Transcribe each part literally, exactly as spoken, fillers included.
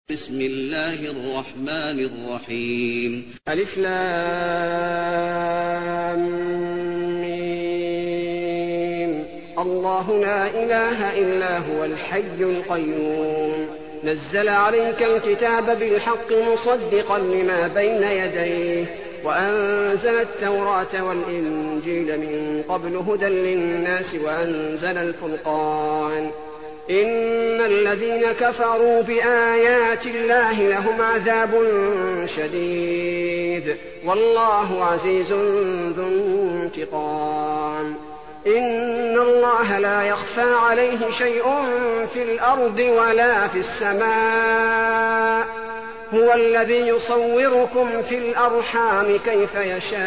بسم الله الرحمن الرحيم. ألف لام ميم. الله لا إله إلا هو الحي القيوم نزل عليك الكتاب بالحق مصدقا لما بين يديه وأنزل التوراة والإنجيل من قبل هدى للناس وأنزل الفرقان إن الذين كفروا بآيات الله لهم عذاب شديد والله عزيز ذو انتقام. إن الله لا يخفى عليه شيء في الأرض ولا في السماء هو الذي يصوركم في الأرحام كيف يشاء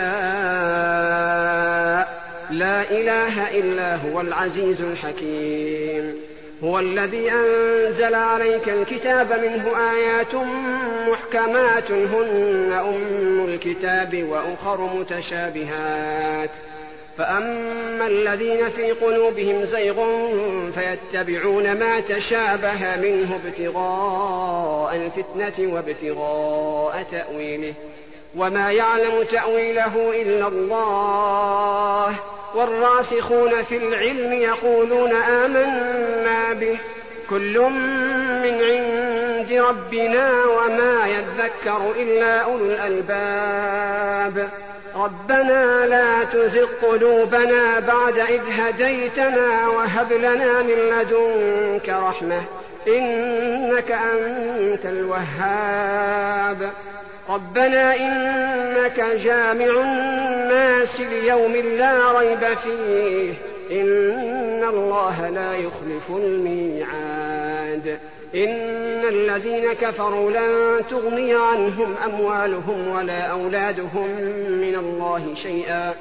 لا إله إلا هو العزيز الحكيم. هو الذي أنزل عليك الكتاب منه آيات محكمات هن أم الكتاب وأخر متشابهات فأما الذين في قلوبهم زيغ فيتبعون ما تشابه منه ابتغاء الفتنة وابتغاء تأويله وما يعلم تأويله إلا الله والراسخون في العلم يقولون آمنا به كل من عند ربنا وما يذكر إلا أولو الألباب. ربنا لا تزغ قلوبنا بعد إذ هديتنا وهب لنا من لدنك رحمة إنك أنت الوهاب. ربنا إنك جامع الناس ليوم لا ريب فيه إن الله لا يخلف الميعاد. إن الذين كفروا لن تغني عنهم أموالهم ولا أولادهم من الله شيئا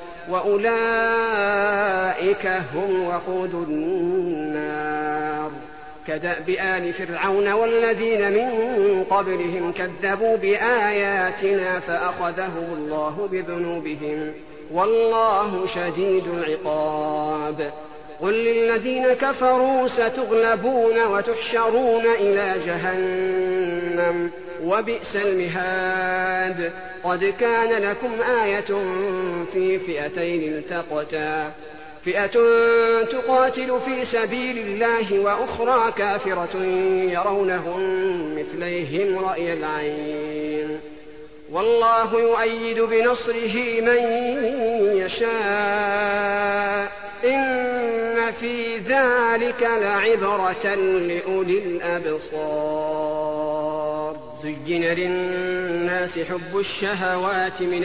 وأولئك هم وقود النار. كدأب آل فرعون والذين من قبلهم كذبوا بآياتنا فأخذهم الله بذنوبهم والله شديد العقاب. قل للذين كفروا ستغلبون وتحشرون إلى جهنم وبئس المهاد. قد كان لكم آية في فئتين التقتا فئة تقاتل في سبيل الله وأخرى كافرة يرونهم مثليهم رأي العين والله يؤيد بنصره من يشاء إن في ذلك لعبرة لأولي الأبصار. زين للناس حب الشهوات من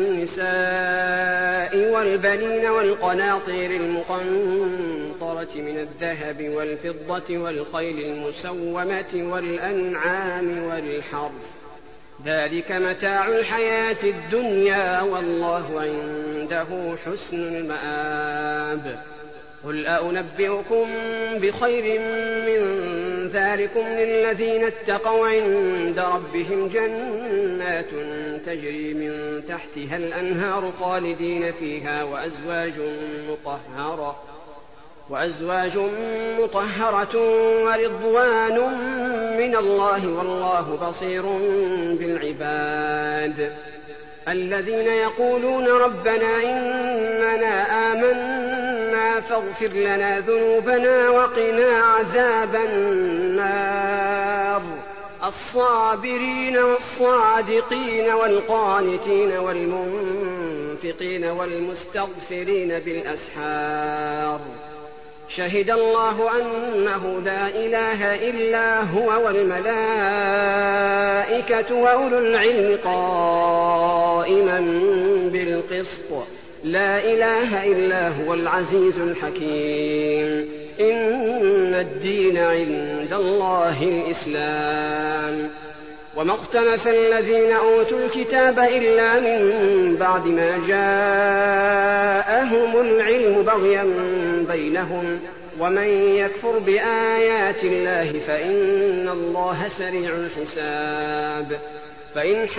النساء والبنين والقناطير المقنطرة من الذهب والفضة والخيل المسومة والأنعام والحرث ذلك متاع الحياة الدنيا والله عنده حسن المآب. قل أنبئكم بخير من ذلكم للذين اتقوا عند ربهم جنات تجري من تحتها الأنهار خالدين فيها وأزواج مطهرة وأزواج مطهرة ورضوان من الله والله بصير بالعباد. الذين يقولون ربنا إننا آمنا فاغفر لنا ذنوبنا وقنا عذاب النار. الصابرين والصادقين والقانتين والمنفقين والمستغفرين بالأسحار. شهد الله أنه لا إله إلا هو والملائكة وأولو العلم قائما بالقسط لا إله إلا هو العزيز الحكيم. إن الدين عند الله الإسلام. وما اختلف الذين أوتوا الكتاب إلا من بعد ما جاءهم العلم بغيا بينهم ومن يكفر بآيات الله فإن الله سريع الحساب. فإن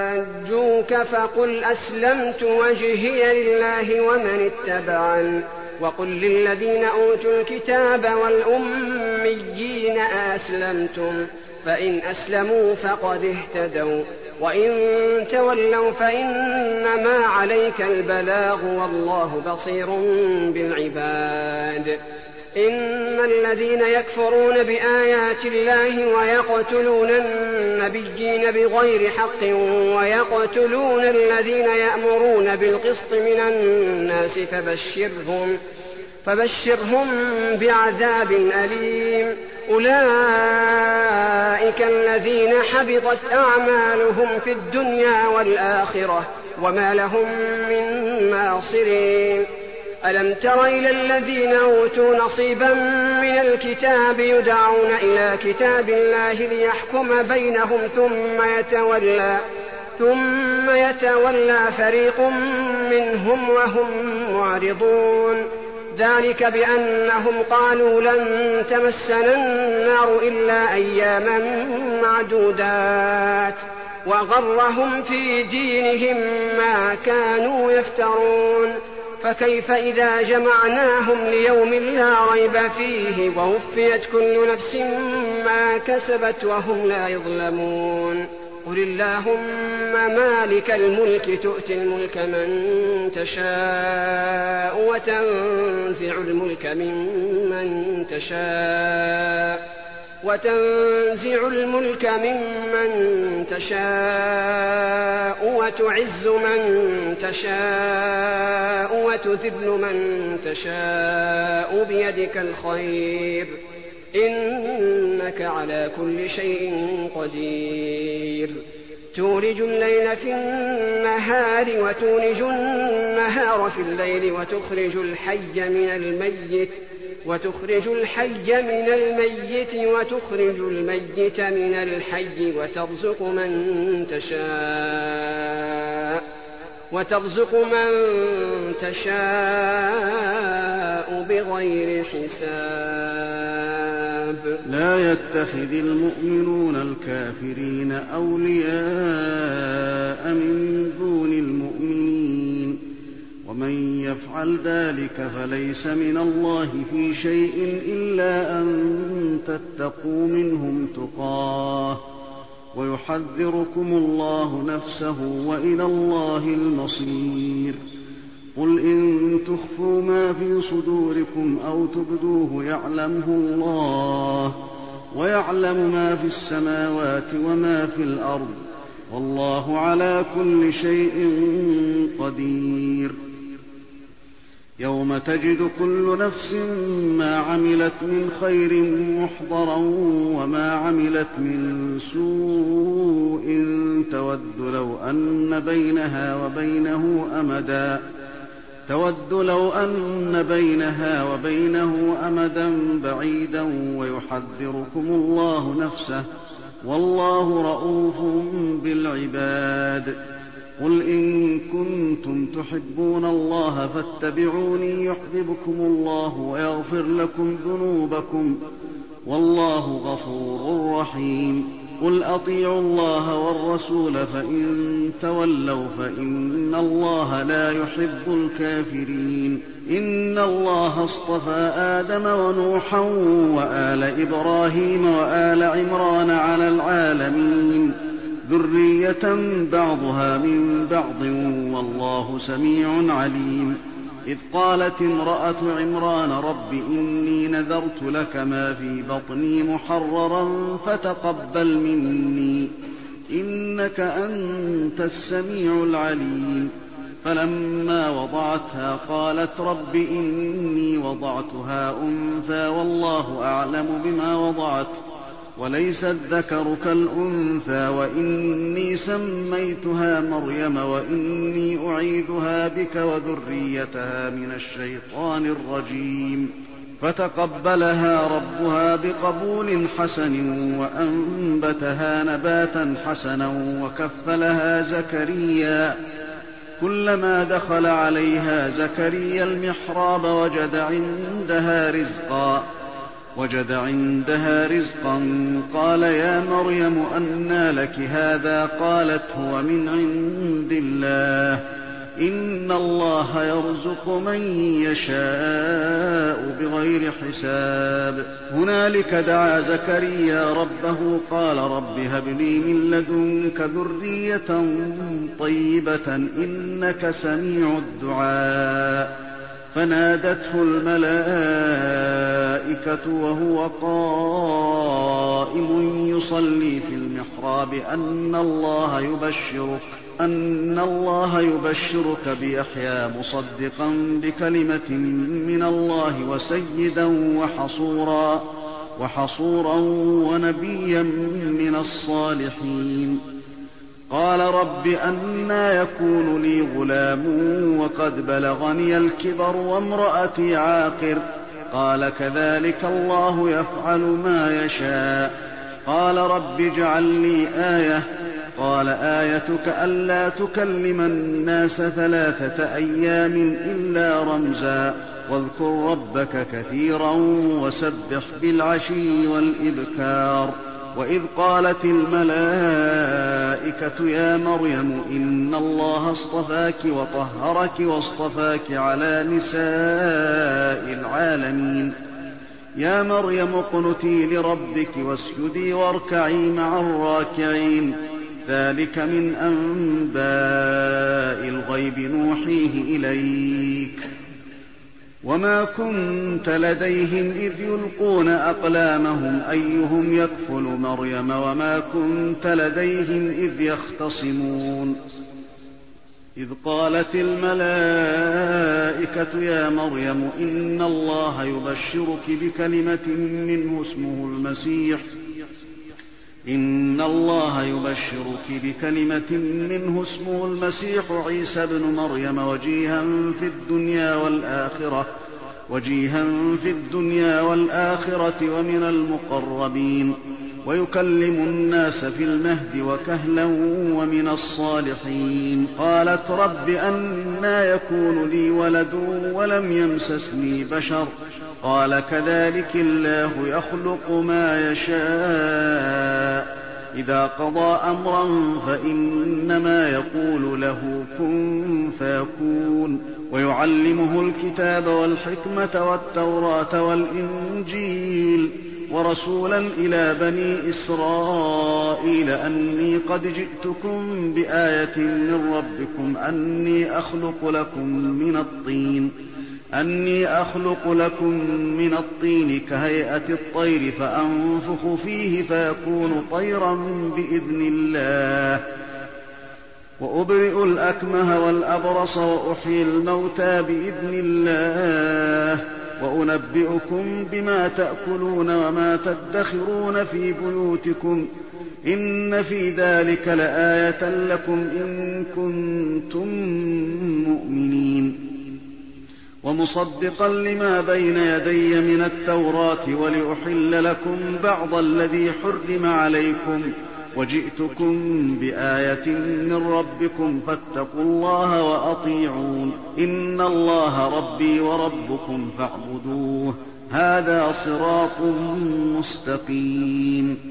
حاجوك فقل أسلمت وجهي لله ومن اتبعن وقل للذين أوتوا الكتاب والأميين أسلمتم فإن أسلموا فقد اهتدوا وإن تولوا فإنما عليك البلاغ والله بصير بالعباد. إن الذين يكفرون بآيات الله ويقتلون النبيين بغير حق ويقتلون الذين يأمرون بالقسط من الناس فبشرهم, فبشرهم بعذاب أليم. أولئك الذين حبطت أعمالهم في الدنيا والآخرة وما لهم من ناصرين. ألم تر إلى الذين أوتوا نصيبا من الكتاب يدعون إلى كتاب الله ليحكم بينهم ثم يتولى, ثم يتولى فريق منهم وهم معرضون. ذلك بأنهم قالوا لن تمسنا النار إلا أياما معدودات وغرهم في دينهم ما كانوا يفترون. فكيف إذا جمعناهم ليوم لا ريب فيه ووفيت كل نفس ما كسبت وهم لا يظلمون. قل اللهم مالك الملك تؤتي الملك من تشاء وتنزع الملك ممن تشاء وتنزع الملك ممن تشاء وتعز من تشاء وتذل من تشاء بيدك الخير إنك على كل شيء قدير. تولج الليل في النهار وتولج النهار في الليل وتخرج الحي من الميت وتخرج الحي من الميت وتخرج الميت من الحي وترزق من تشاء وترزق من تشاء بغير حساب. لا يتخذ المؤمنون الكافرين أولياء من دون المؤمنين ومن يفعل ذلك فليس من الله في شيء إلا أن تتقوا منهم تقاه ويحذركم الله نفسه وإلى الله المصير. قل إن تخفوا ما في صدوركم أو تبدوه يعلمه الله ويعلم ما في السماوات وما في الأرض والله على كل شيء قدير. يوم تجد كل نفس ما عملت من خير محضرا وما عملت من سوء تود لو أن بينها وبينه أمدا تود لو أن بينها وبينه أمدا بعيدا ويحذركم الله نفسه والله رءوف بالعباد. قل إن كنتم تحبون الله فاتبعوني يحببكم الله ويغفر لكم ذنوبكم والله غفور رحيم. قل أطيعوا الله والرسول فإن تولوا فإن الله لا يحب الكافرين. إن الله اصطفى آدم ونوحا وآل إبراهيم وآل عمران على العالمين ذرية بعضها من بعض والله سميع عليم. إذ قالت امرأة عمران رب إني نذرت لك ما في بطني محررا فتقبل مني إنك أنت السميع العليم. فلما وضعتها قالت رب إني وضعتها أنثى والله أعلم بما وضعت وليس الذكر كالأنثى وإني سميتها مريم وإني أعيذها بك وذريتها من الشيطان الرجيم. فتقبلها ربها بقبول حسن وأنبتها نباتا حسنا وكفلها زكريا. كلما دخل عليها زكريا المحراب وجد عندها رزقا وجد عندها رزقا قال يا مريم أنى لك هذا؟ قالت هو من عند الله إن الله يرزق من يشاء بغير حساب. هنالك دعا زكريا ربه قال رب هب لي من لدنك ذرية طيبة إنك سميع الدعاء. فنادته الملائكة وهو قائم يصلي في المحراب أن الله يبشرك أن الله يبشرك بيحيى مصدقا بكلمة من الله وسيدا وحصورا وحصورا ونبيا من الصالحين. قال رب أنى يكون لي غلام وقد بلغني الكبر وامرأتي عاقر. قال كذلك الله يفعل ما يشاء. قال رب اجعل لي آية. قال آيتك ألا تكلم الناس ثلاثة أيام إلا رمزا واذكر ربك كثيرا وسبح بالعشي والإبكار. وإذ قالت الملائكة يا مريم إن الله اصطفاك وطهرك واصطفاك على نساء العالمين. يا مريم اقنتي لربك واسجدي واركعي مع الراكعين. ذلك من أنباء الغيب نوحيه إليك وما كنت لديهم إذ يلقون أقلامهم أيهم يكفل مريم وما كنت لديهم إذ يختصمون. إذ قالت الملائكة يا مريم إن الله يبشرك بكلمة منه اسمه المسيح إن الله يبشرك بكلمة منه اسمه المسيح عيسى ابن مريم وجيها في الدنيا والآخرة وجيها في الدنيا والآخرة ومن المقربين ويكلم الناس في المهد وكهلا ومن الصالحين. قالت رب أنى يكون لي ولد ولم يمسسني بشر. قال كذلك الله يخلق ما يشاء إذا قضى أمرا فإنما يقول له كن فيكون. ويعلمه الكتاب والحكمة والتوراة والإنجيل ورسولا إلى بني إسرائيل أني قد جئتكم بآية من ربكم أني أخلق لكم من الطين أني أخلق لكم من الطين كهيئة الطير فأنفخ فيه فيكون طيرا بإذن الله وأبرئ الأكمه والأبرص وأحيي الموتى بإذن الله وأنبئكم بما تأكلون وما تدخرون في بيوتكم إن في ذلك لآية لكم إن كنتم مؤمنين. ومصدقا لما بين يدي من التوراة ولأحل لكم بعض الذي حرم عليكم وجئتكم بآية من ربكم فاتقوا الله وأطيعون إن الله ربي وربكم فاعبدوه هذا صراط مستقيم.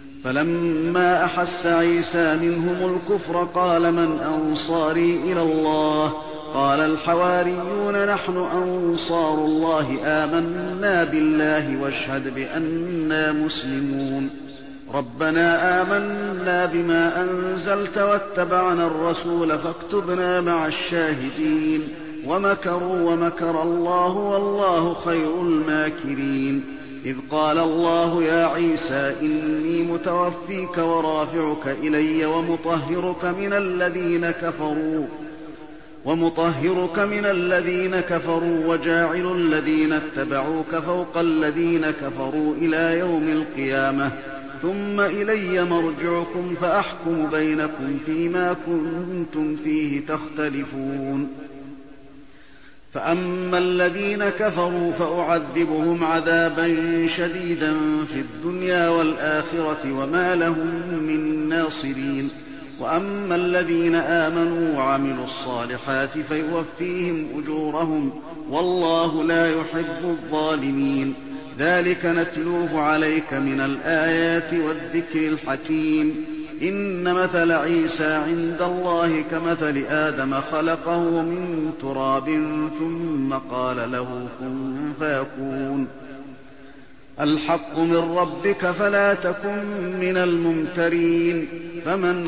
فلما أحس عيسى منهم الكفر قال من أنصاري إلى الله قال الحواريون نحن أنصار الله آمنا بالله واشهد بأننا مسلمون. ربنا آمنا بما أنزلت واتبعنا الرسول فاكتبنا مع الشاهدين. ومكروا ومكر الله والله خير الماكرين. إذ قال الله يا عيسى إني متوفيك ورافعك إلي ومطهرك من الذين كفروا ومطهرك من الذين كفروا وجاعل الذين اتبعوك فوق الذين كفروا إلى يوم القيامة ثم إلي مرجعكم فأحكم بينكم فيما كنتم فيه تختلفون. فأما الذين كفروا فأعذبهم عذابا شديدا في الدنيا والآخرة وما لهم من ناصرين. وأما الذين آمنوا وعملوا الصالحات فيوفيهم أجورهم والله لا يحب الظالمين. ذلك نتلوه عليك من الآيات والذكر الحكيم. إن مثل عيسى عند الله كمثل آدم خلقه من تراب ثم قال له كن فيكون الحق من ربك فلا تكن من الممترين فمن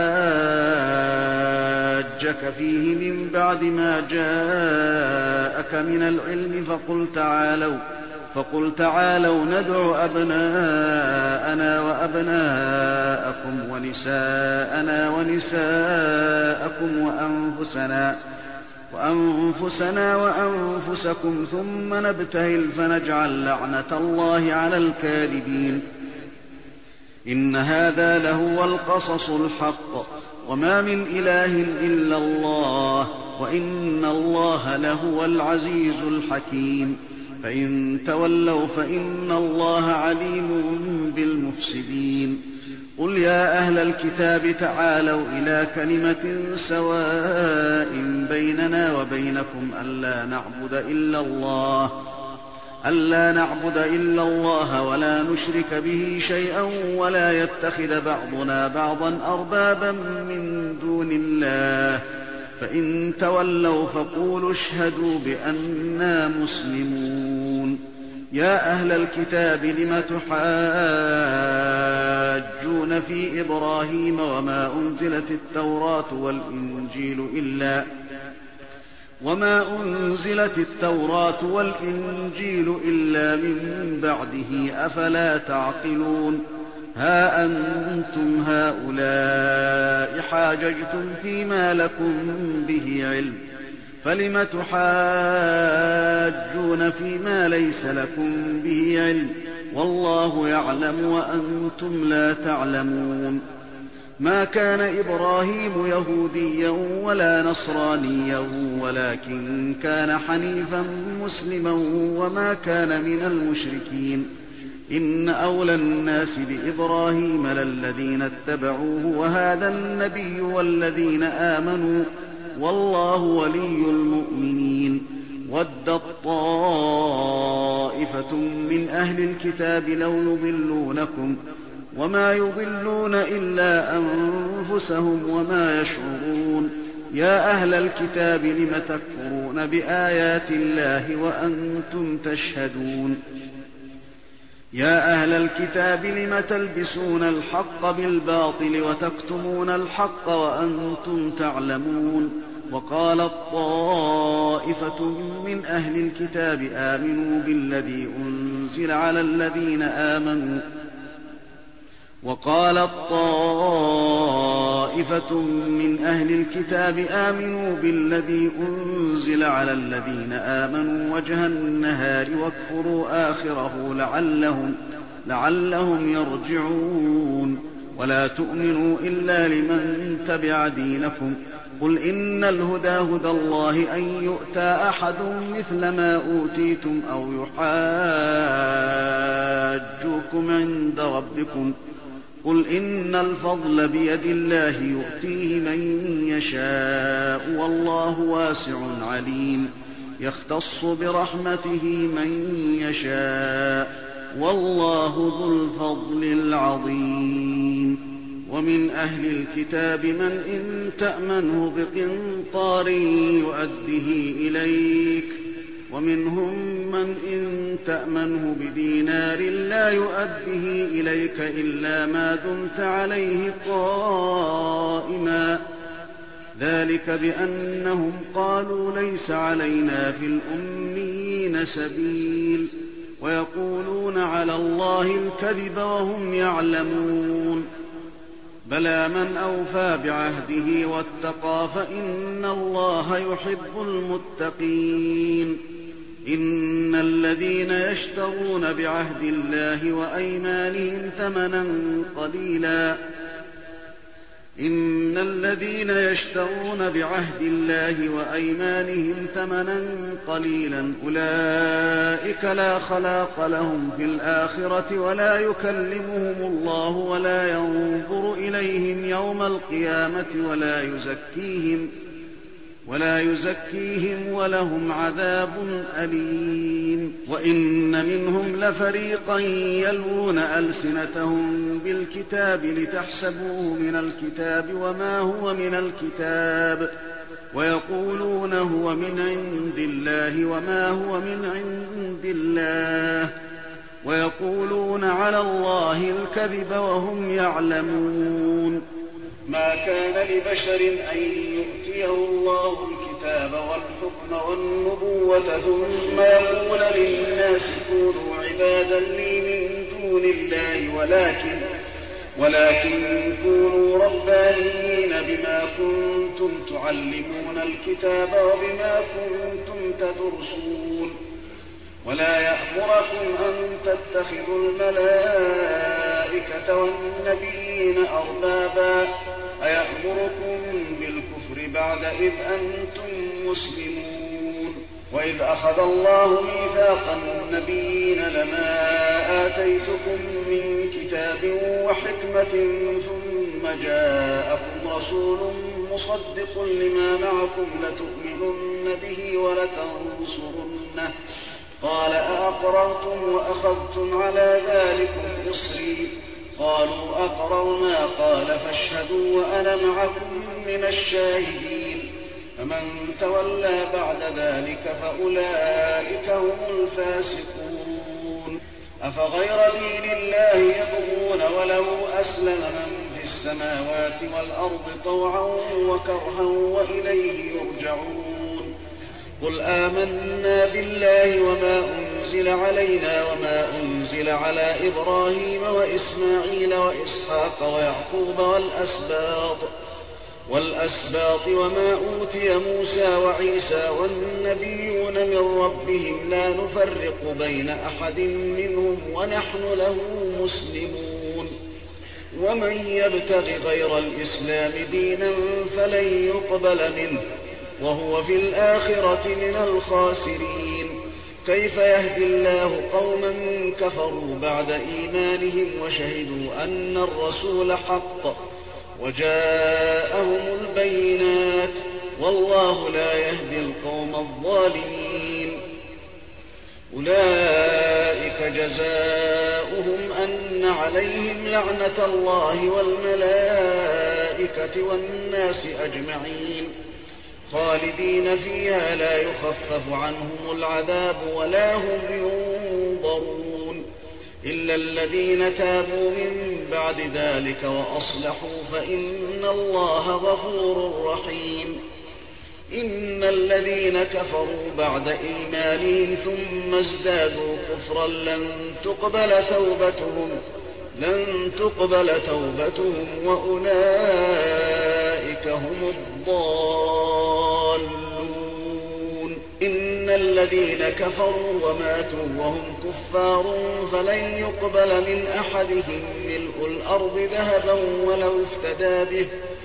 حاجك فيه من بعد ما جاءك من العلم فقل تعالوا فقل تعالوا ندع أبناءنا وأبناءكم ونساءنا ونساءكم وأنفسنا وأنفسنا وأنفسكم ثم نبتهل فنجعل لعنة الله على الكاذبين إن هذا لهو القصص الحق وما من إله إلا الله وإن الله لهو العزيز الحكيم فإن تولوا فإن الله عليم بالمفسدين قل يا أهل الكتاب تعالوا إلى كلمة سواء بيننا وبينكم ألا نعبد إلا الله ألا نعبد إلا الله ولا نشرك به شيئا ولا يتخذ بعضنا بعضا أربابا من دون الله فإن تولوا فقولوا اشهدوا بأننا مسلمون يا أهل الكتاب لم تحاجون في إبراهيم وما أنزلت التوراة والإنجيل إلا وما أنزلت التوراة والإنجيل إلا من بعده أفلا تعقلون ها أنتم هؤلاء حاججتم فيما لكم به علم فلم تحاجون فيما ليس لكم به علم والله يعلم وأنتم لا تعلمون ما كان إبراهيم يهوديا ولا نصرانيا ولكن كان حنيفا مسلما وما كان من المشركين إن أولى الناس بإبراهيم للذين اتبعوه وهذا النبي والذين آمنوا والله ولي المؤمنين ودت طائفة من أهل الكتاب لو يضلونكم وما يضلون إلا أنفسهم وما يشعرون يا أهل الكتاب لم تكفرون بآيات الله وأنتم تشهدون يا أهل الكتاب لم تلبسون الحق بالباطل وتكتمون الحق وأنتم تعلمون وقالت طائفة من أهل الكتاب آمنوا بالذي أنزل على الذين آمنوا وقالت طائفة من أهل الكتاب آمنوا بالذي أنزل على الذين آمنوا وجه النهار واكفروا آخره لعلهم, لعلهم يرجعون ولا تؤمنوا إلا لمن تبع دينكم قل إن الهدى هدى الله أن يؤتى أحد مثل ما أوتيتم أو يحاجوكم عند ربكم قل إن الفضل بيد الله يؤتيه من يشاء والله واسع عليم يختص برحمته من يشاء والله ذو الفضل العظيم ومن أهل الكتاب من إن تأمنه بقنطار يؤده إليك ومنهم من إن تأمنه بدينار لا يؤده إليك إلا ما دمت عليه قائما ذلك بأنهم قالوا ليس علينا في الأميين سبيل ويقولون على الله الكذب وهم يعلمون بلى من أوفى بعهده واتقى فإن الله يحب المتقين إن الذين يشترون بعهد الله وأيمانهم ثمنا قليلا إن الذين يشترون بعهد الله وأيمانهم ثمنا قليلا أولئك لا خلاق لهم في الآخرة ولا يكلمهم الله ولا ينظر إليهم يوم القيامة ولا يزكيهم ولا يزكيهم ولهم عذاب أليم. وإن منهم لفريقا يلوون ألسنتهم بالكتاب لتحسبوه من الكتاب وما هو من الكتاب ويقولون هو من عند الله وما هو من عند الله ويقولون على الله الكذب وهم يعلمون. ما كان لبشر أن يؤتيه الله الكتاب والحكم والنبوة ثم يقول للناس كونوا عبادا لي من دون الله ولكن ولكن كونوا ربانيين بما كنتم تعلمون الكتاب وبما كنتم تدرسون. ولا يأمركم أن تتخذوا الملائكة والنبيين أربابا أيأمركم بالكفر بعد إذ أنتم مسلمون. وإذ أخذ الله ميثاق النبيين لما آتيتكم من كتاب وحكمة ثم جاءكم رسول مصدق لما معكم لتؤمنن به ولتنصرنه قال أأقررتم وأخذتم على ذلكم إصري قالوا أقررنا قال فاشهدوا وأنا معكم من الشاهدين. فمن تولى بعد ذلك فأولئك هم الفاسقون. أفغير دين الله يبغون وله أسلم من في السماوات والأرض طوعا وكرها وإليه يرجعون. قل آمنا بالله وما أنزل علينا وما أنزل على إبراهيم وإسماعيل وإسحاق ويعقوب والأسباط والأسباط وما أوتي موسى وعيسى والنبيون من ربهم لا نفرق بين أحد منهم ونحن له مسلمون. ومن يبتغ غير الإسلام دينا فلن يقبل منه وهو في الآخرة من الخاسرين. كيف يهدي الله قوما كفروا بعد إيمانهم وشهدوا أن الرسول حق وجاءهم البينات والله لا يهدي القوم الظالمين. أولئك جزاؤهم أن عليهم لعنة الله والملائكة والناس أجمعين خالدين فيها لا يخفف عنهم العذاب ولا هم ينظرون إلا الذين تابوا من بعد ذلك وأصلحوا فإن الله غفور رحيم. إن الذين كفروا بعد إيمانهم ثم ازدادوا كفرا لن تقبل توبتهم لن تقبل توبتهم وأولئك هم الضالون. إن الذين كفروا وماتوا وهم كفار فلن يقبل من أحدهم ملء الأرض ذهبا ولو افتدى به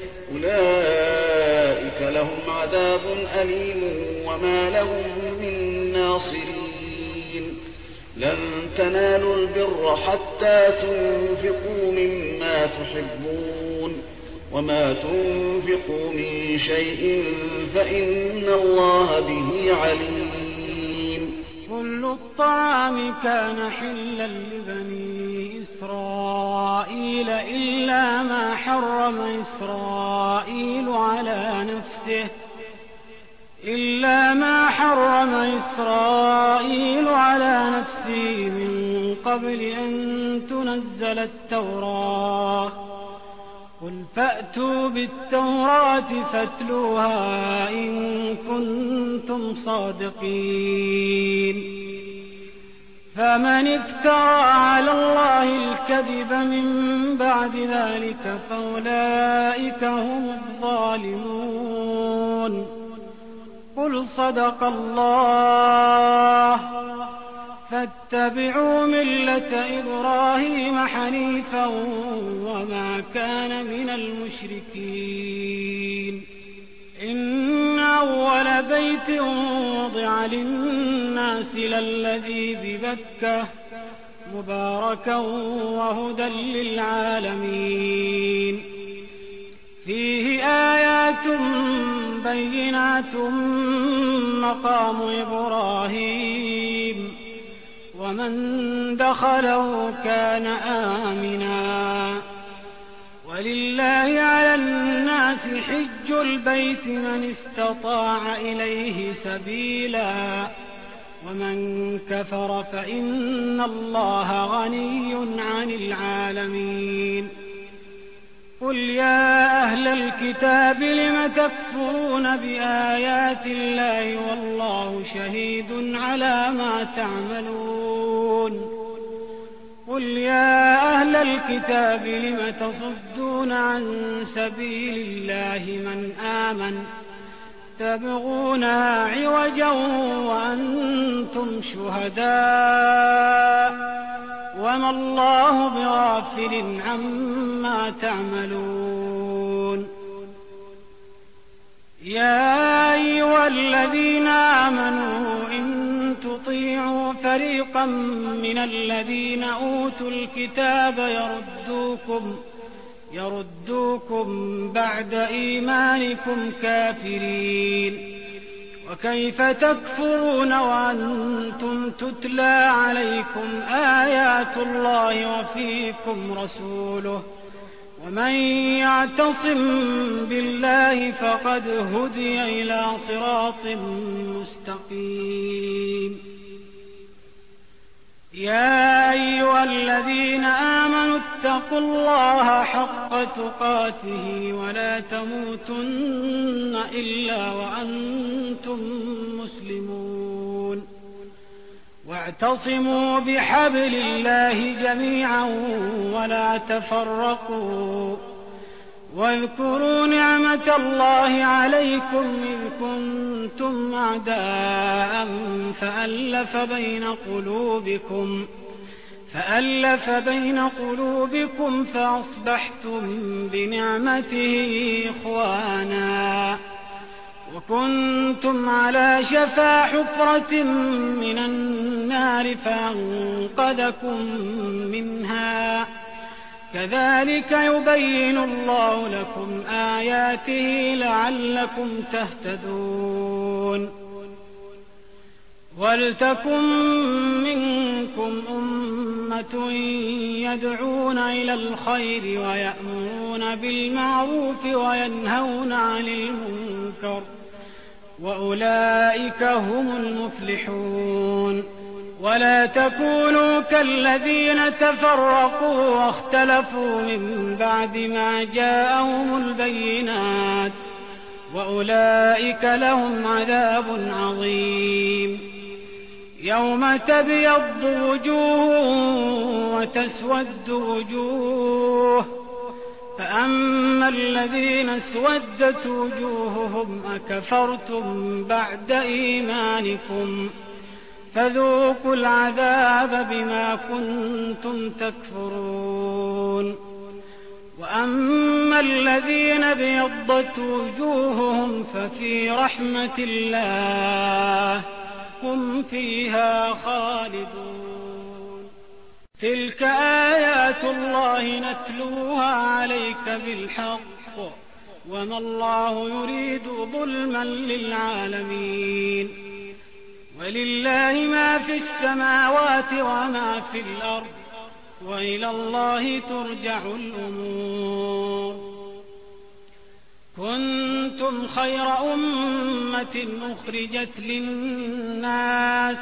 أولئك لهم عذاب أليم وما لهم من ناصرين. لن تنالوا البر حتى تنفقوا مما تحبون وما تنفقوا من شيء فإن الله به عليم. كل الطعام كان حلا لبني إسرائيل إلا ما حرم إسرائيل على نفسه إلا ما حرم إسرائيل على نفسه من قبل أن تنزل التوراة. قل فأتوا بالتوراة فاتلوها إن كنتم صادقين. فمن افترى على الله الكذب من بعد ذلك فأولئك هم الظالمون. قل صدق الله فاتبعوا ملة إبراهيم حنيفا وما كان من المشركين. إن أول بيت وضع للناس للذي ببكة مباركا وهدى للعالمين. فيه آيات بينات مقام إبراهيم ومن دخله كان آمنا ولله على الناس حج البيت من استطاع إليه سبيلا ومن كفر فإن الله غني عن العالمين قل يا أهل الكتاب لم تكفرون بآيات الله والله شهيد على ما تعملون قل يا أهل الكتاب لم تصدون عن سبيل الله من آمن تبغونها عوجا وأنتم شهداء وما الله بغافل عما تعملون يا أيها الذين آمنوا إن تطيعوا فريقا من الذين أوتوا الكتاب يردوكم يردوكم بعد إيمانكم كافرين وكيف تكفرون وأنتم تتلى عليكم آيات الله وفيكم رسوله ومن يعتصم بالله فقد هدي إلى صراط مستقيم يا أيها الذين آمنوا اتقوا الله حق تقاته ولا تموتن إلا وأنتم مسلمون واعتصموا بحبل الله جميعا ولا تفرقوا واذكروا نعمة الله عليكم إذ كنتم أعداء فألف بين قلوبكم فألف بين قلوبكم فأصبحتم بنعمته إخوانا وكنتم على شفا حفرة من النار فأنقذكم منها كذلك يبين الله لكم آياته لعلكم تهتدون ولتكن منكم أمة يدعون إلى الخير ويأمرون بالمعروف وينهون عن المنكر وأولئك هم المفلحون ولا تكونوا كالذين تفرقوا واختلفوا من بعد ما جاءهم البينات وأولئك لهم عذاب عظيم يوم تبيض وجوه وتسود وجوه فأما الذين اسودت وجوههم أكفرتم بعد إيمانكم فذوقوا العذاب بما كنتم تكفرون وأما الذين ابيضت وجوههم ففي رحمة الله هم فيها خالدون تلك آيات الله نتلوها عليك بالحق وما الله يريد ظلما للعالمين ولله ما في السماوات وما في الأرض وإلى الله ترجع الأمور كنتم خير أمة أخرجت للناس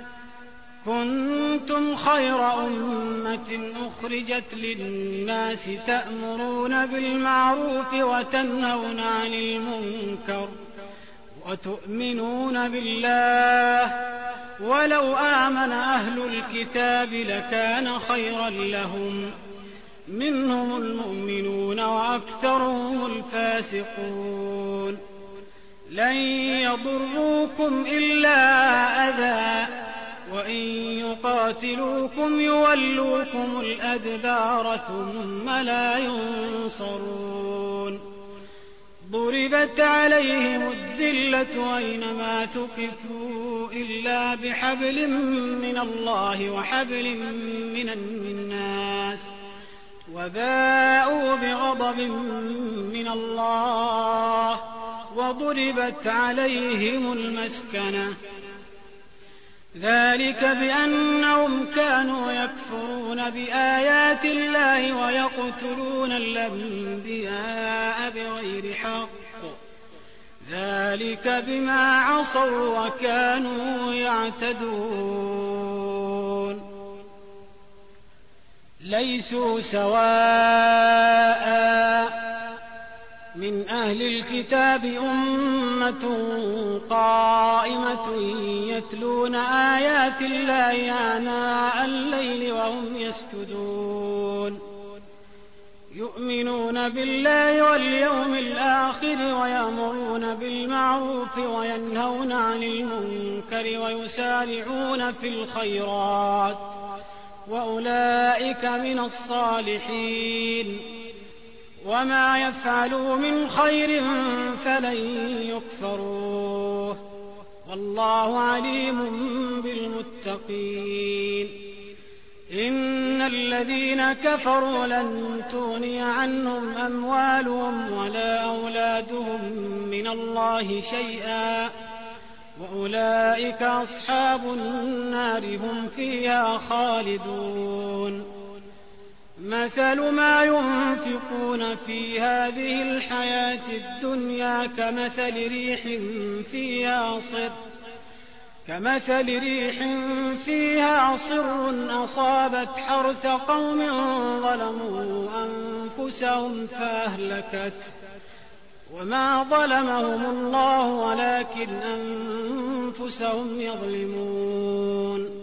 كنتم خير أمة أخرجت للناس تأمرون بالمعروف وتنهون عن المنكر وتؤمنون بالله ولو آمن أهل الكتاب لكان خيرا لهم منهم المؤمنون وأكثرهم الفاسقون لن يضروكم إلا أذى وإن يقاتلوكم يولوكم الأدبار ثم لا ينصرون ضربت عليهم الذلة أينما ثقفوا إلا بحبل من الله وحبل من الناس وباءوا بغضب من الله وضربت عليهم المسكنة ذلك بأنهم كانوا يكفرون بآيات الله ويقتلون الأنبياء بغير حق ذلك بما عصوا وكانوا يعتدون ليسوا سواء من أهل الكتاب أمة قائمة يتلون آيات الله آناء الليل وهم يسجدون يؤمنون بالله واليوم الآخر ويأمرون بالمعروف وينهون عن المنكر ويسارعون في الخيرات وأولئك من الصالحين وما يفعلوا من خير فلن يكفروه والله عليم بالمتقين إن الذين كفروا لن تغني عنهم أموالهم ولا أولادهم من الله شيئا وأولئك أصحاب النار هم فيها خالدون مثل ما ينفقون في هذه الحياة الدنيا كمثل ريح فيها صر كمثل ريح فيها صر أصابت حرث قوم ظلموا أنفسهم فأهلكته وما ظلمهم الله ولكن أنفسهم يظلمون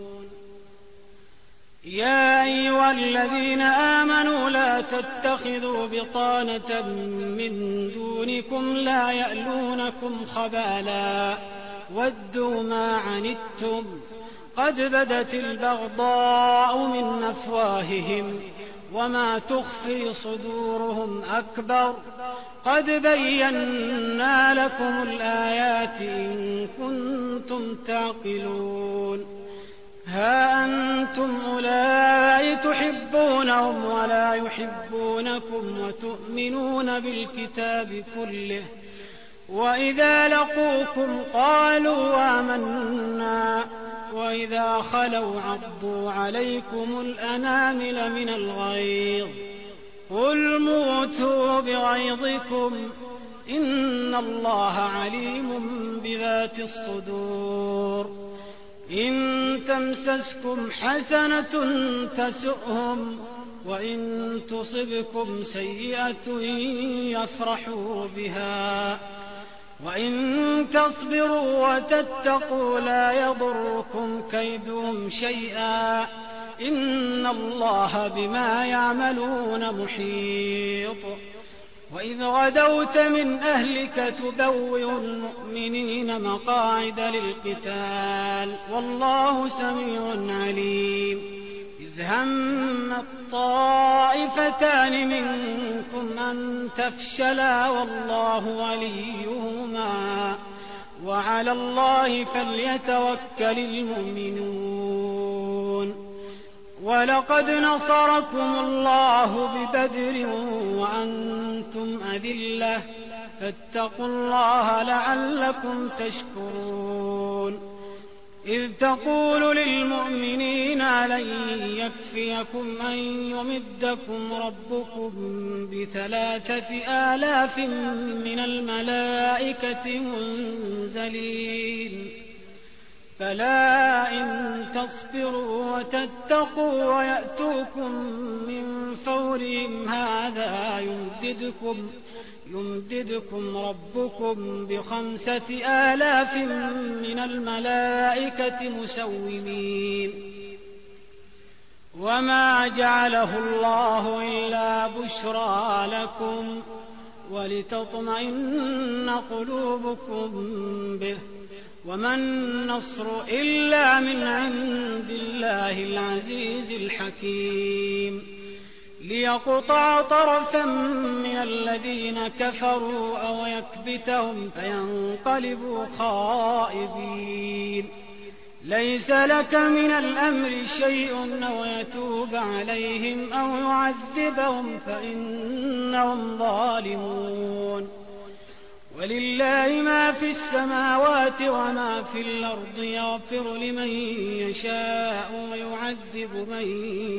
يا أيها الذين آمنوا لا تتخذوا بطانة من دونكم لا يألونكم خبالا ودوا ما عنتم قد بدت البغضاء من أفواههم وما تخفي صدورهم أكبر قد بينا لكم الآيات إن كنتم تعقلون ها أنتم أولئك تحبونهم ولا يحبونكم وتؤمنون بالكتاب كله وإذا لقوكم قالوا آمنا وإذا خلوا عضوا عليكم الأنامل من الغيظ قل موتوا بغيظكم إن الله عليم بذات الصدور إن تمسسكم حسنة تسؤهم وإن تصبكم سيئة يفرحوا بها وإن تصبروا وتتقوا لا يضركم كيدهم شيئا إن الله بما يعملون محيط وإذ غدوت من أهلك تبوئ المؤمنين مقاعد للقتال والله سميع عليم إذ هم الطائفتان منكم أن تفشلا والله وليهما وعلى الله فليتوكل المؤمنون ولقد نصركم الله ببدر وأنتم أذلة فاتقوا الله لعلكم تشكرون إذ تقول للمؤمنين لن يكفيكم أن يمدكم ربكم بثلاثة آلاف من الملائكة منزلين فلا إن تصبروا وتتقوا ويأتوكم من فورهم هذا يمددكم يمددكم ربكم بخمسة آلاف من الملائكة مسومين وما جعله الله إلا بشرى لكم ولتطمئن قلوبكم به وما النصر إلا من عند الله العزيز الحكيم ليقطع طرفا من الذين كفروا أو يكبتهم فينقلبوا خائبين ليس لك من الأمر شيء أو يتوب عليهم أو يعذبهم فإنهم ظالمون ولله ما في السماوات وما في الأرض يغفر لمن يشاء ويعذب من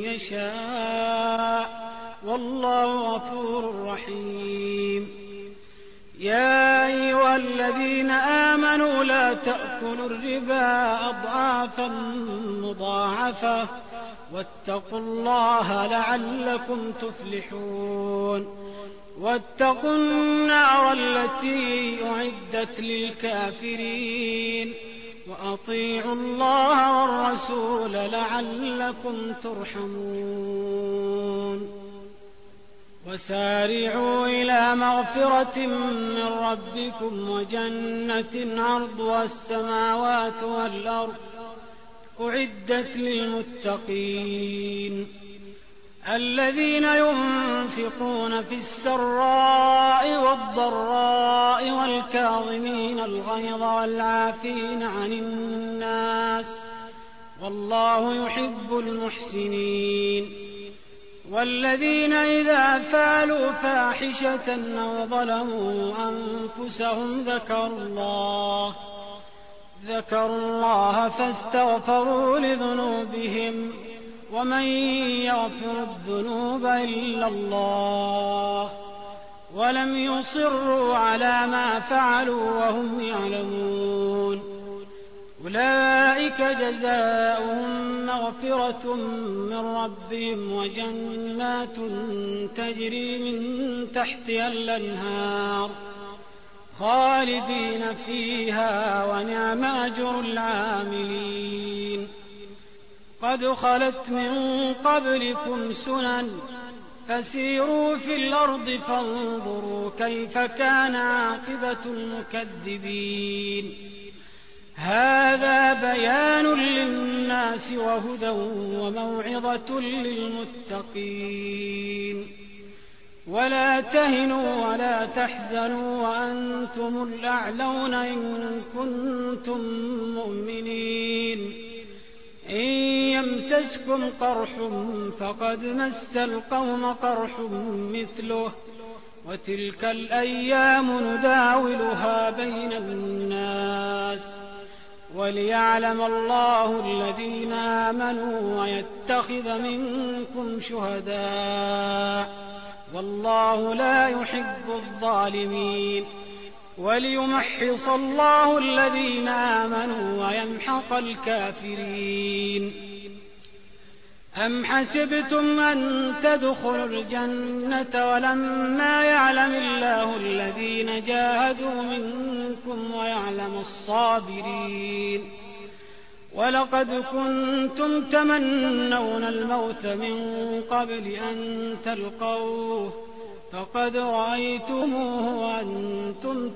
يشاء والله غفور رحيم. يا أيها الذين آمنوا لا تأكلوا الربا أضعافا مضاعفة واتقوا الله لعلكم تفلحون. واتقوا النار التي أعدت للكافرين وأطيعوا الله والرسول لعلكم ترحمون. وسارعوا إلى مغفرة من ربكم وجنة عرضها السماوات والأرض أعدت للمتقين الذين ينفقون في السراء والضراء والكاظمين الغيظ والعافين عن الناس والله يحب المحسنين. والذين إذا فعلوا فاحشة أو ظلموا أنفسهم ذكروا الله ذكروا الله فاستغفروا لذنوبهم ومن يغفر الذنوب إلا الله ولم يصروا على ما فعلوا وهم يعلمون أولئك جزاؤهم مغفرة من ربهم وجنات تجري من تحتها الأنهار خالدين فيها ونعم أجر العاملين. قد خلت من قبلكم سنن فسيروا في الأرض فانظروا كيف كان عاقبة المكذبين. هذا بيان للناس وهدى وموعظة للمتقين. ولا تهنوا ولا تحزنوا وأنتم الأعلون إن كنتم مؤمنين. إن يمسسكم قرح فقد مس القوم قرح مثله وتلك الأيام نداولها بين الناس وليعلم الله الذين آمنوا ويتخذ منكم شهداء والله لا يحب الظالمين. وليمحص الله الذين آمنوا ويمحق الكافرين. أم حسبتم أن تدخلوا الجنة ولما يعلم الله الذين جاهدوا منكم ويعلم الصابرين. ولقد كنتم تمنون الموت من قبل أن تلقوه فقد رأيتموه وأنتم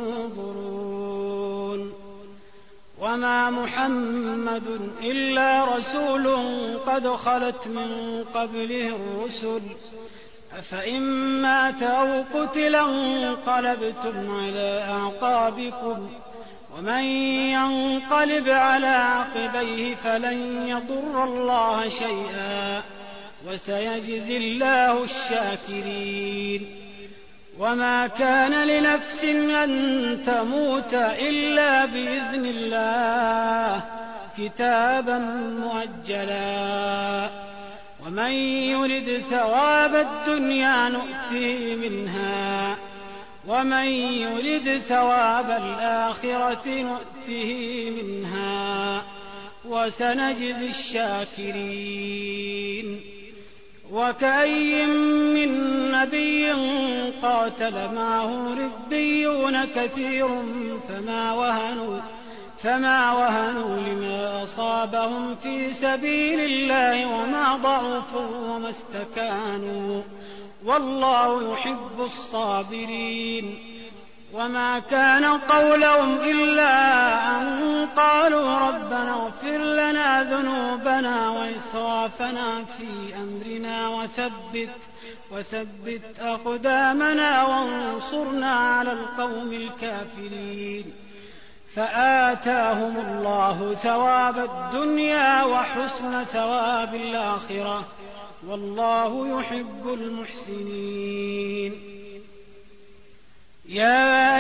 تنظرون. وما محمد إلا رسول قد خلت من قبله الرسل أفإن مات أو قتل انقلبتم على أعقابكم ومن ينقلب على عقبيه فلن يضر الله شيئا وسيجزي الله الشاكرين. وما كان لنفس أن تموت إلا بإذن الله كتابا مؤجلا ومن يرد ثواب الدنيا نؤته منها ومن يرد ثواب الآخرة نؤته منها وسنجزي الشاكرين. وكأي من نبي قاتل معه ربيون كثير فما وهنوا فما وهنوا لما أصابهم في سبيل الله وما ضعفوا وما استكانوا والله يحب الصابرين. وما كان قولهم إلا أن قالوا ربنا اغفر لنا ذنوبنا وإسرافنا في أمرنا وثبت, وثبت أقدامنا وانصرنا على القوم الكافرين. فآتاهم الله ثواب الدنيا وحسن ثواب الآخرة والله يحب المحسنين. يا أيها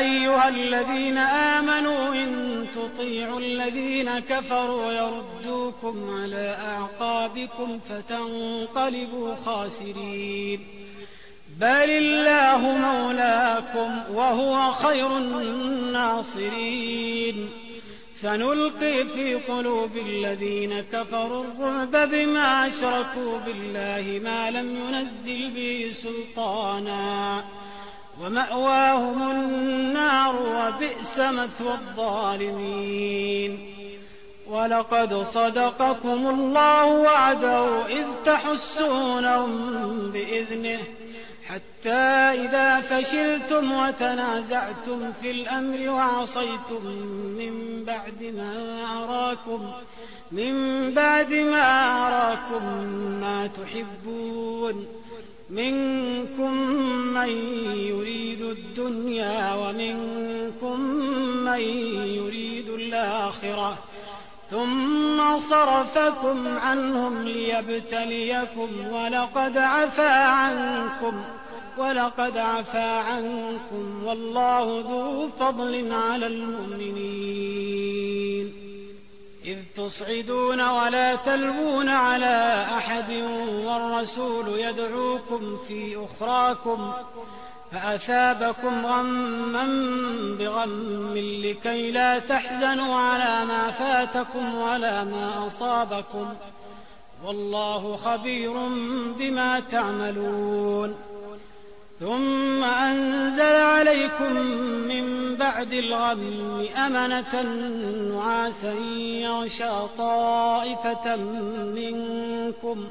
الذين آمنوا إن تطيعوا الذين كفروا يردوكم على أعقابكم فتنقلبوا خاسرين بل الله مولاكم وهو خير الناصرين سنلقي في قلوب الذين كفروا الرعب بما أشركوا بالله ما لم ينزل به سلطانا ومأواهم النار وبئس مثوى الظالمين ولقد صدقكم الله وعده إذ تحسونهم بإذنه حتى إذا فشلتم وتنازعتم في الأمر وعصيتم من بعد ما أراكم من بعد ما أراكم ما تحبون منكم من يريد الدنيا ومنكم من يريد الآخرة ثم صرفكم عنهم ليبتليكم ولقد عفا عنكم ولقد عفا عنكم والله ذو فضل على المؤمنين إذ تصعدون ولا تلوون على أحد والرسول يدعوكم في أخراكم فأثابكم غما بغم لكي لا تحزنوا على ما فاتكم ولا ما أصابكم والله خبير بما تعملون ثم أنزل عليكم من بعد الغم أمنة نعاسا يغشى طائفة منكم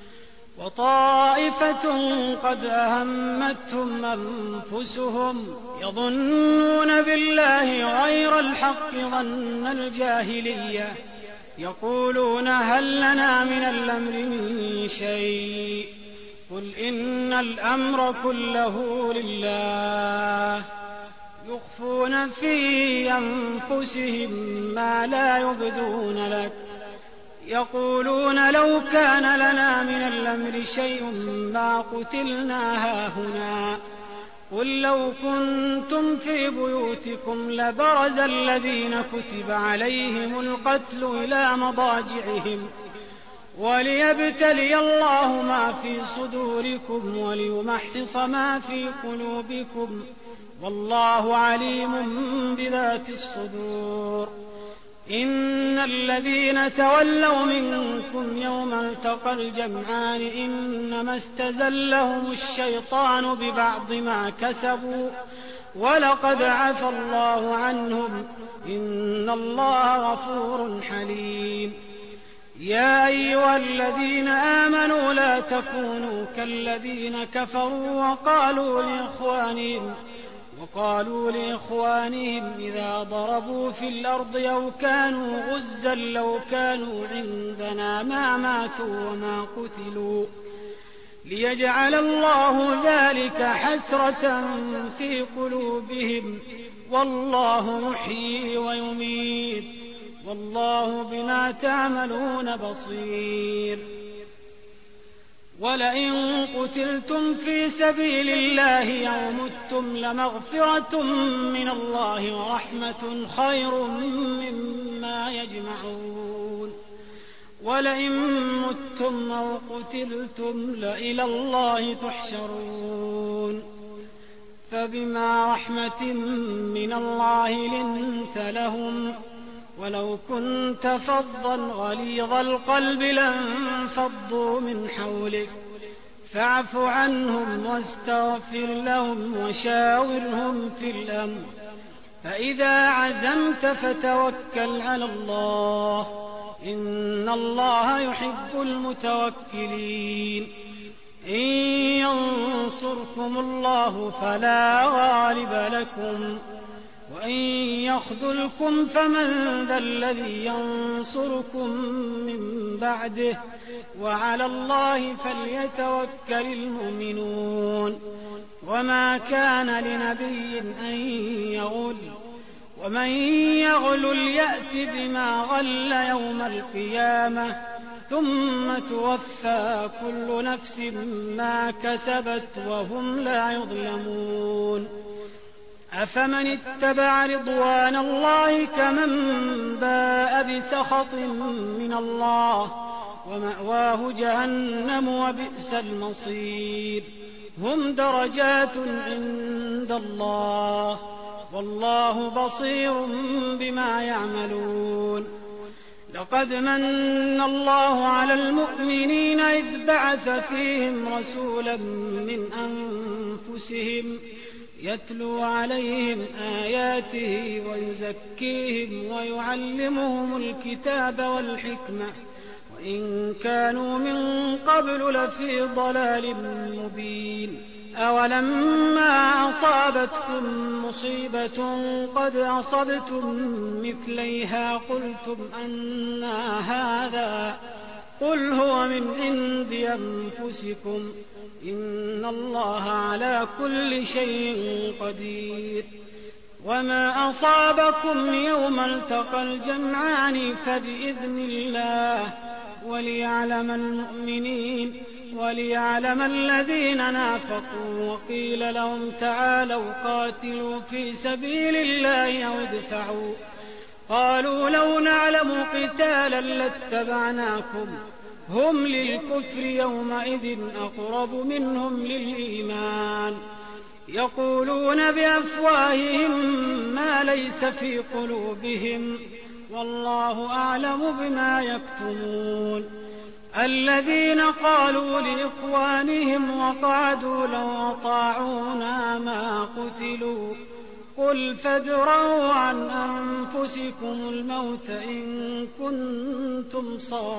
وطائفة قد أهمتهم أنفسهم يظنون بالله غير الحق ظن الجاهلية يقولون هل لنا من الأمر من شيء قل إن الأمر كله لله يخفون في أنفسهم ما لا يبدون لك يقولون لو كان لنا من الأمر شيء ما قتلنا هاهنا قل لو كنتم في بيوتكم لبرز الذين كتب عليهم القتل إلى مضاجعهم وليبتلي الله ما في صدوركم وليمحص ما في قلوبكم والله عليم بذات الصدور إن الذين تولوا منكم يوم التقى الجمعان إنما استزلهم الشيطان ببعض ما كسبوا ولقد عفى الله عنهم إن الله غفور حليم يا أيها الذين آمنوا لا تكونوا كالذين كفروا وقالوا لإخوانهم وقالوا لإخوانهم إذا ضربوا في الأرض أو كانوا غزا لو كانوا عندنا ما ماتوا وما قتلوا ليجعل الله ذلك حسرة في قلوبهم والله يحيي ويميت والله بما تعملون بصير ولئن قتلتم في سبيل الله أو متم لمغفرة من الله ورحمة خير مما يجمعون ولئن متم أو قتلتم لإلى الله تحشرون فبما رحمة من الله لنت لهم ولو كنت فظا غليظ القلب لانفضوا من حولك فاعف عنهم واستغفر لهم وشاورهم في الأمر فإذا عزمت فتوكل على الله إن الله يحب المتوكلين إن ينصركم الله فلا غالب لكم وإن يخذلكم فمن ذا الذي ينصركم من بعده وعلى الله فليتوكل المؤمنون وما كان لنبي أن يغل ومن يغل يأت بما غل يوم القيامة ثم توفى كل نفس ما كسبت وهم لا يظلمون أفمن اتبع رضوان الله كمن باء بسخط من الله ومأواه جهنم وبئس المصير هم درجات عند الله والله بصير بما يعملون لقد من الله على المؤمنين إذ بعث فيهم رسولا من أنفسهم يتلو عليهم آياته ويزكيهم ويعلمهم الكتاب والحكمة وإن كانوا من قبل لفي ضلال مبين أولما أصابتكم مصيبة قد أصبتم مثليها قلتم أنى هذا قل هو من عند أنفسكم إن الله على كل شيء قدير وما أصابكم يوم التقى الجمعان فبإذن الله وليعلم المؤمنين وليعلم الذين نافقوا وقيل لهم تعالوا قاتلوا في سبيل الله أو ادفعوا قالوا لو نعلم قتالا لاتبعناكم هم للكفر يومئذ أقرب منهم للإيمان يقولون بأفواههم ما ليس في قلوبهم والله أعلم بما يكتمون الذين قالوا لإخوانهم وقعدوا لو أطاعونا ما قتلوا قل فادرءوا عن أنفسكم الموت إن كنتم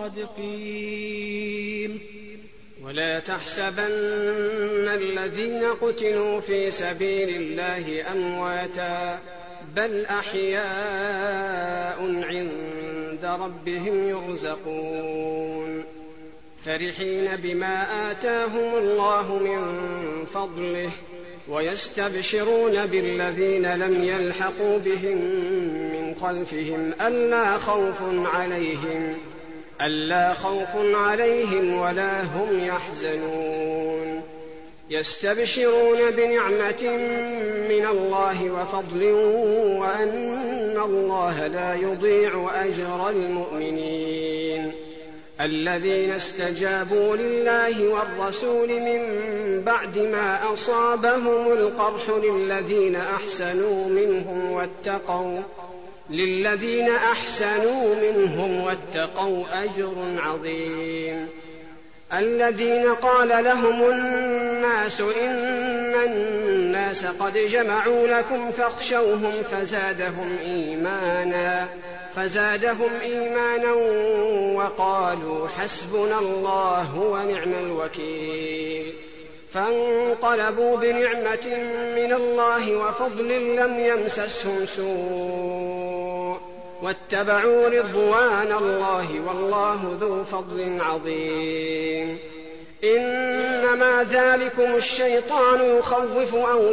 صادقين ولا تحسبن الذين قتلوا في سبيل الله أمواتا بل أحياء عند ربهم يرزقون فرحين بما آتاهم الله من فضله ويستبشرون بالذين لم يلحقوا بهم من خلفهم ألا خوف عليهم ألا خوف عليهم ولا هم يحزنون يستبشرون بنعمة من الله وفضل وأن الله لا يضيع أجر المؤمنين الذين استجابوا لله والرسول من بعد ما أصابهم القرح للذين أحسنوا منهم واتقوا للذين أحسنوا منهم واتقوا أجر عظيم الذين قال لهم الناس إن الناس قد جمعوا لكم فاخشوهم فزادهم إيمانا فزادهم إيمانا وقالوا حسبنا الله ونعم الوكيل فانقلبوا بنعمة من الله وفضل لم يمسسهم سوء واتبعوا رضوان الله والله ذو فضل عظيم إنما ذلكم الشيطان يخوف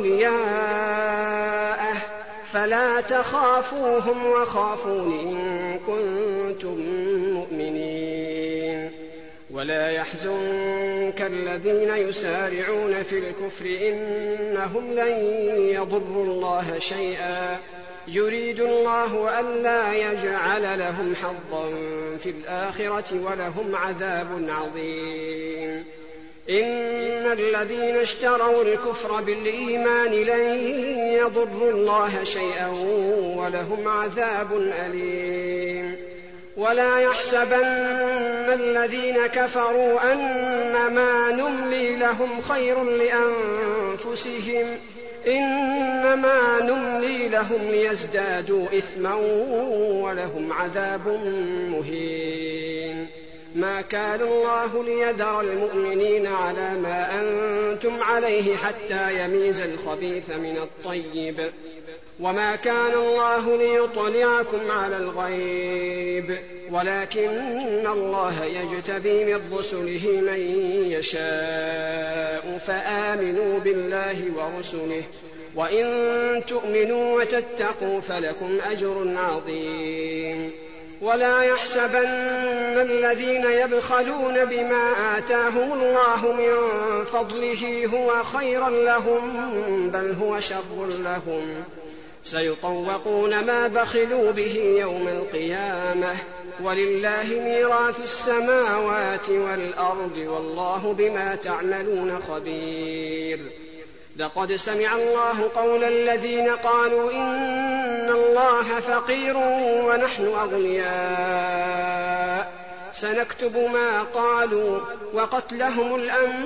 أولياءه فلا تخافوهم وخافون إن كنتم مؤمنين ولا يحزنك الذين يسارعون في الكفر إنهم لن يضروا الله شيئا يريد الله ألا يجعل لهم حظا في الآخرة ولهم عذاب عظيم إن الذين اشتروا الكفر بالإيمان لن يضروا الله شيئا ولهم عذاب أليم ولا يحسبن الذين كفروا أنما نملي لهم خير لأنفسهم إنما نملي لهم ليزدادوا إثما ولهم عذاب مهين ما كان الله ليذر المؤمنين على ما أنتم عليه حتى يميز الخبيث من الطيب وما كان الله ليطلعكم على الغيب ولكن الله يجتبي من رسله من يشاء فآمنوا بالله ورسله وإن تؤمنوا وتتقوا فلكم أجر عظيم ولا يحسبن الذين يبخلون بما آتاهم الله من فضله هو خيرا لهم بل هو شر لهم سيطوقون ما بخلوا به يوم القيامة ولله ميراث السماوات والأرض والله بما تعملون خبير. لقد سمع الله قول الذين قالوا إن الله فقير ونحن أغنياء سنكتب ما قالوا وقتلهم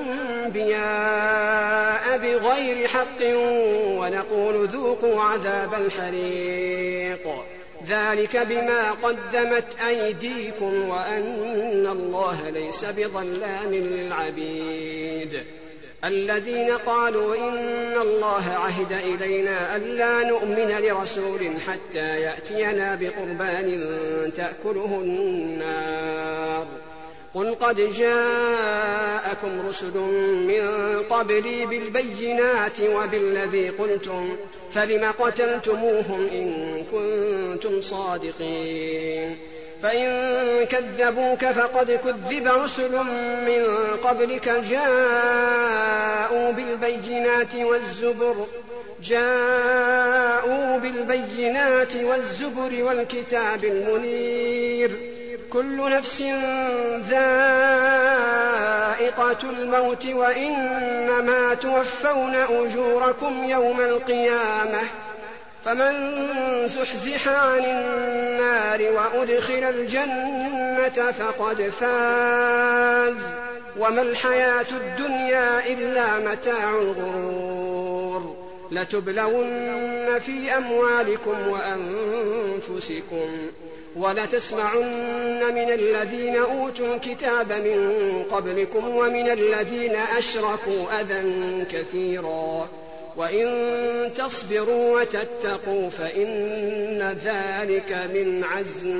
الأنبياء بغير حق ونقول ذوقوا عذاب الحريق ذلك بما قدمت أيديكم وأن الله ليس بظلام للعبيد. الذين قالوا إن الله عهد إلينا ألا نؤمن لرسول حتى يأتينا بقربان تأكله النار قل قد جاءكم رسل من قبلي بالبينات وبالذي قلتم فلم قتلتموهم إن كنتم صادقين فإن كذبوك فقد كذب رسل من قبلك جاءوا بالبينات والزبر جاءوا بالبينات والزبر والكتاب المنير كل نفس ذائقة الموت وإنما توفون أجوركم يوم القيامة فمن زحزح عن النار وأدخل الجنة فقد فاز وما الحياة الدنيا إلا متاع الغرور. لتبلون في أموالكم وأنفسكم ولتسمعن من الذين أوتوا الكتاب من قبلكم ومن الذين أشركوا أذى كثيرا وإن تصبروا وتتقوا فإن ذلك من عزم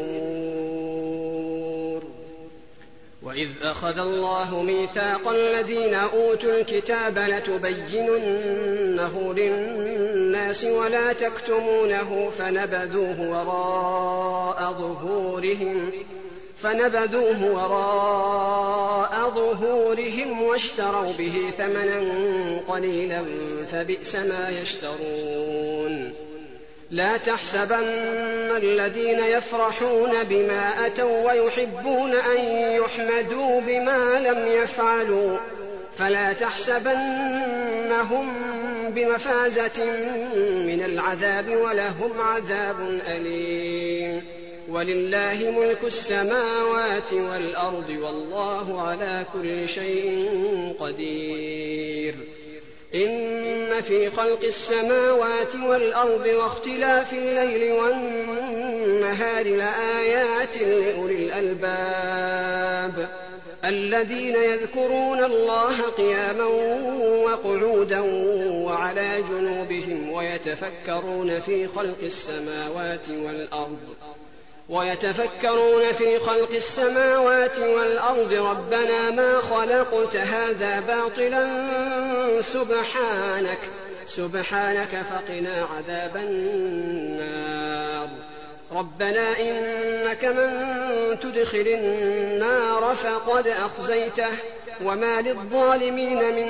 الأمور. وإذ أخذ الله ميثاق الذين أوتوا الكتاب لتبيننه للناس ولا تكتمونه فنبذوه وراء ظهورهم فنبذوه وراء ظهورهم واشتروا به ثمنا قليلا فبئس ما يشترون. لا تحسبن الذين يفرحون بما أتوا ويحبون أن يحمدوا بما لم يفعلوا فلا تحسبنهم بمفازة من العذاب ولهم عذاب أليم. ولله ملك السماوات والأرض والله على كل شيء قدير. إن في خلق السماوات والأرض واختلاف الليل والنهار لآيات لأولي الألباب الذين يذكرون الله قياما وقعودا وعلى جنوبهم ويتفكرون في خلق السماوات والأرض ويتفكرون في خلق السماوات والأرض ربنا ما خلقت هذا باطلا سبحانك سبحانك فقنا عذاب النار. ربنا إنك من تدخل النار فقد أخزيته وما للظالمين من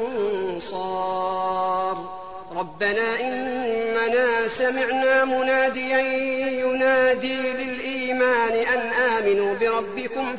أنصار. ربنا إننا سمعنا مناديا ينادي للإيمان أن آمنوا بربكم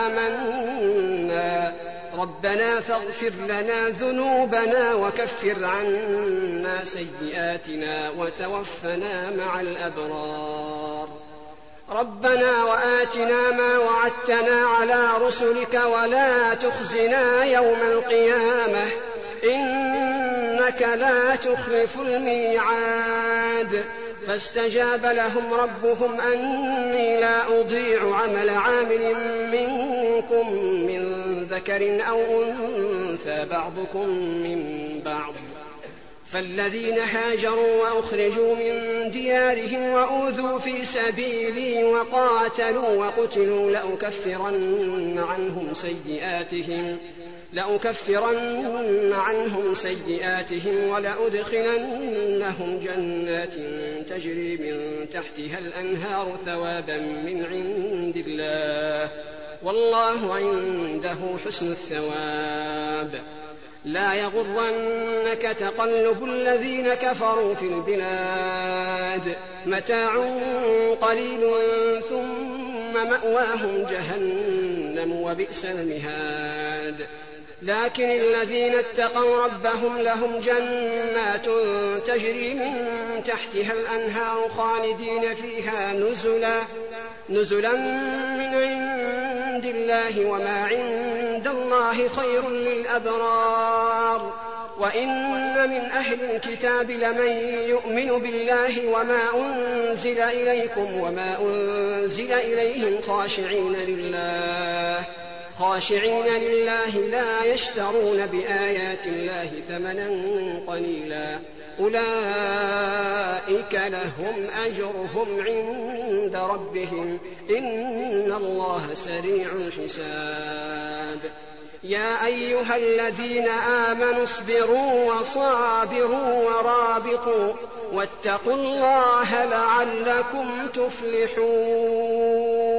فآمنا ربنا فاغفر لنا ذنوبنا وكفر عنا سيئاتنا وتوفنا مع الأبرار. ربنا وآتنا ما وعدتنا على رسلك ولا تخزنا يوم القيامة إنك لا تخلف الميعاد. فاستجاب لهم ربهم أني لا أضيع عمل عامل منكم من ذكر أو أنثى بعضكم من بعض فالذين هاجروا وأخرجوا من ديارهم وأوذوا في سبيلي وقاتلوا وقتلوا لأكفرن عنهم سيئاتهم لأكفرن عنهم سيئاتهم ولأدخلنهم جنات تجري من تحتها الأنهار ثوابا من عند الله والله عنده حسن الثواب. لا يغرنك تقلب الذين كفروا في البلاد متاع قليل ثم مأواهم جهنم وبئس المهاد. لكن الذين اتقوا ربهم لهم جنات تجري من تحتها الأنهار خالدين فيها نزلا نزلا من عند الله وما عند الله خير للأبرار. وإن من أهل الكتاب لمن يؤمن بالله وما أنزل إليكم وما أنزل إليهم خاشعين لله خاشعين لله لا يشترون بآيات الله ثمنا قليلا أولئك لهم أجرهم عند ربهم إن الله سريع الحساب. يا أيها الذين آمنوا اصبروا وصابروا ورابطوا واتقوا الله لعلكم تفلحون.